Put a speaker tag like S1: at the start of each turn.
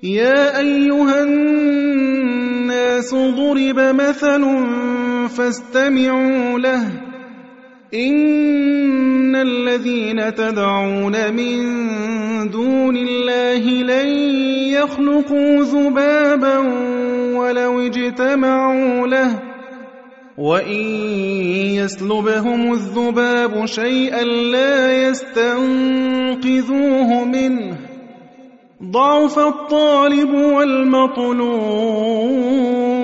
S1: يا أيها الناس ضرب مثل فاستمعوا له إن الذين تدعون من دون الله لن يخلقوا ذبابا ولو اجتمعوا له وإن يسلبهم الذباب شيئا لا يستنقذوه منه ضعف الطالب والمطلوب